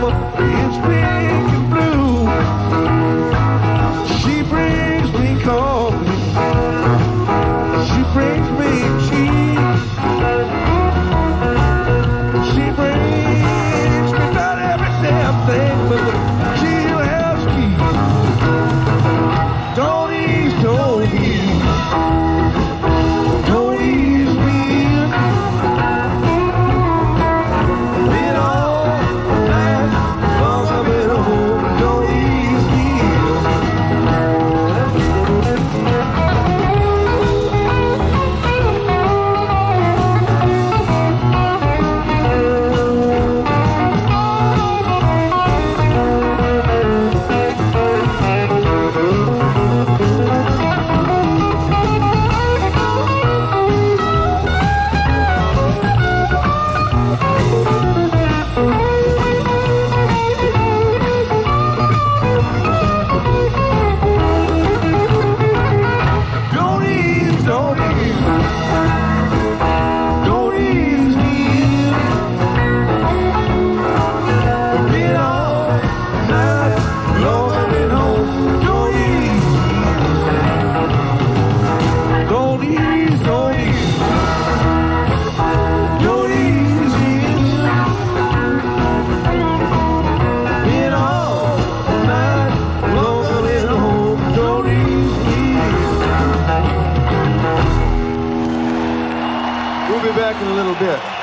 It's pink and blue. She brings me coffee. She brings me cheese. She brings me about every damn thing but the jailhouse keys. Don't ease, don't ease. Don't ease me in. Been all night long I've been home. Don't ease me We'll be back in a little bit.